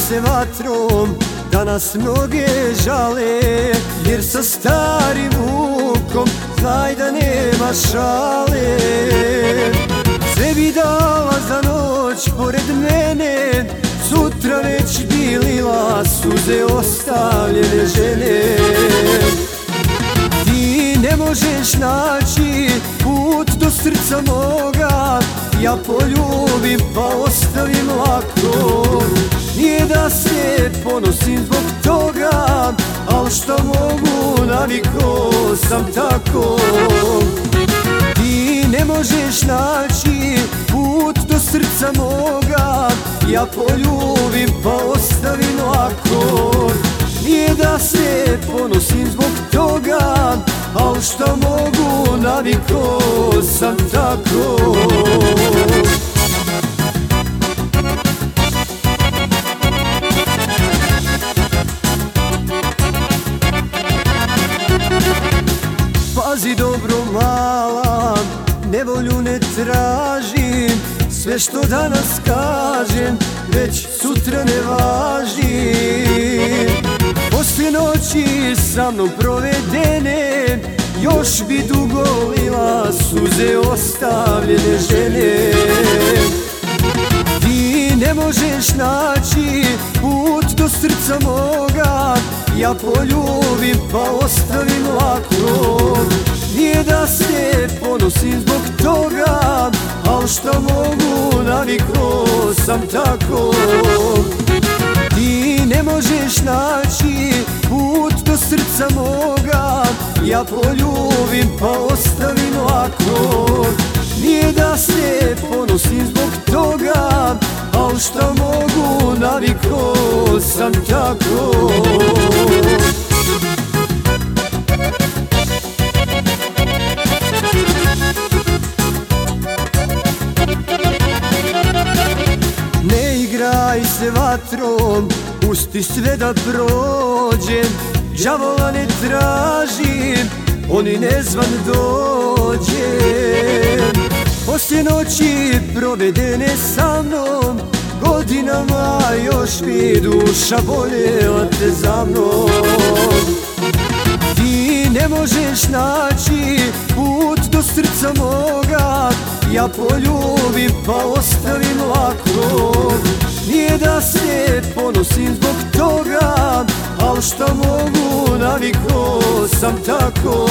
se vatrom, danas mnoge žale, jer sa starim vukom znaj da nema šale. Sve bi dala za noć pored mene, sutra već bi lila suze ostavljene žene. Ti ne možeš naći put do srca moga, ja poljubim pa ostavim lako. Nije da se ponosim zbog toga, al što mogu naviko sam tako. Ti ne možeš naći put do srca moga, ja poljubim pa ostavim lako. Nije da se ponosim zbog toga, al što mogu naviko sam tako. Pazi dobro mala, nevolju ne tražim, sve što danas kažem već sutra ne važi. Poslije noći sa mnom provedene, još bi dugo lila suze ostavljene žene. Ti ne možeš naći put do srca moga, ja poljubim pa ostavim lako. Nije da se ponosim zbog toga, al što mogu naviko sam tako. Ti ne možeš naći put do srca moga, ja poljubim pa ostavim lako. Nije da se ponosim zbog toga, al što mogu naviko sam tako. Ne igraj se vatrom, pusti sve da prođem, đavola ne tražim, on i nezvan dođe. Poslije noći provedene sa mnom, godinama još mi duša voljela te za mnom. Ti ne možeš naći put do srca moga, ja poljubim pa ostavim lako. Nije da se ponosim zbog toga, al što mogu naviko sam tako.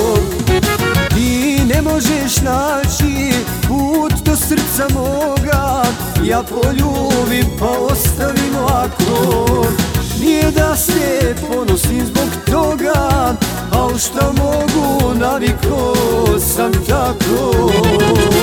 Ti ne možeš naći put do srca moga, ja poljubim pa ostavim lako. Nije da se ponosim zbog toga, al što mogu naviko sam tako.